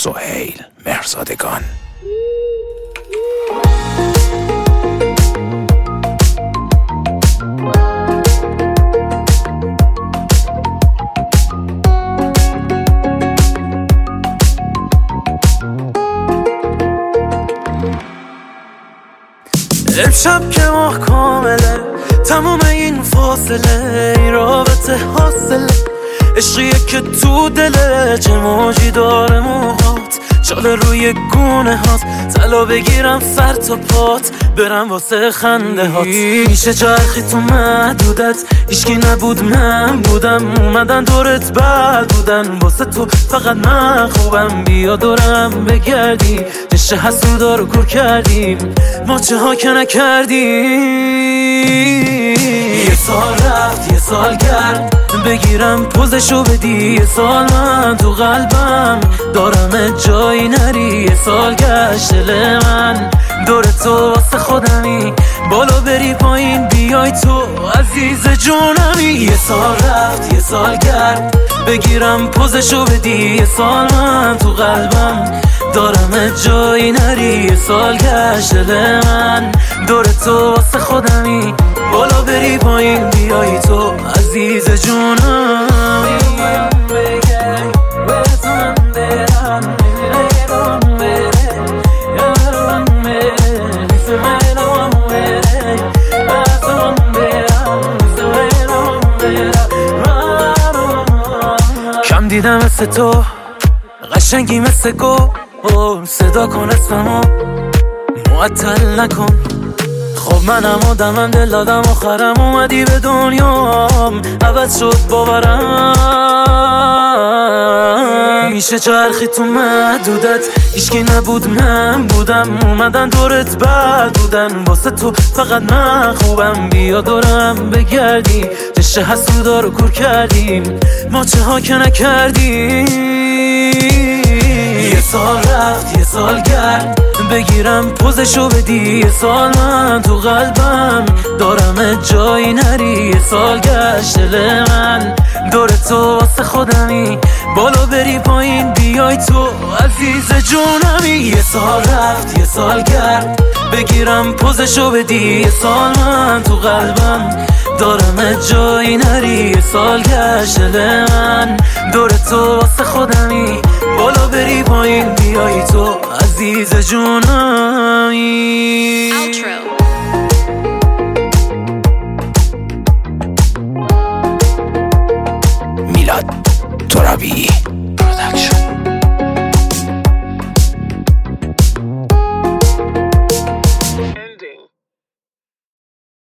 سهیل مهرزادگان. امشب که ماه کامله، تمام این فاصله، این رابطه حاصله، عشقیه که تو دله، چه موجی داره موهات، چاله روی گونه هات، طلا بگیرم سر تا پات، برم واسه خنده هات. میشه چرخی تو محدودت، هیچکی نبود من بودم، اومدن دورت بد بودن، واسه تو فقط من خوبم، بیا دورم بگردی، دشه حسودا رو کور کردیم، ما چه ها که نکردیم. یه سال رفت یه سال گرد، بگیرم پوزشو بدی، یه سال من تو قلبم دارم جایی نری، یه سال گشت دل من دور تو واسه خودمی، بالا بری پایین بیای تو عزیز جونمی. یه سال رفت یه سال گرد، بگیرم پوزشو بدی، یه سال من تو قلبم دارم جایی نری، یه سال گشت دل من دور تو واسه خودمی، بالا بری پایین بیای تو عزیز جونم. کم دیدم مثل تو، قشنگی مثل گل، صدا کن اسممو معطل نکن. خب منم آدمم، دل دادم آخرم اومدی به دنیام، عوض شد باورم. میشه چرخی تو محدودت، هیچکی نبود من بودم، اومدن دورت بد بودن، واسه تو فقط من خوبم، بیا دورم بگردی، دشه حسودا رو کور کردیم، ما چه ها که نکردیم. یه سال رفت یه سال گرد، بگیرم پوزشو بدی، یه سال من تو قلبم دارم جایی نری، یه سال گشت دل من دور تو واسه خودمی، بالا بری پایین بیای تو عزیز جونمی. یه سال رفت یه سال گرد، بگیرم پوزشو بدی، یه سال من تو قلبم دارم جایی نری، یه سال گشت دل من دور تو واسه خودمی، بالا بری پایین بیای تو عزیز جونمی. Outro.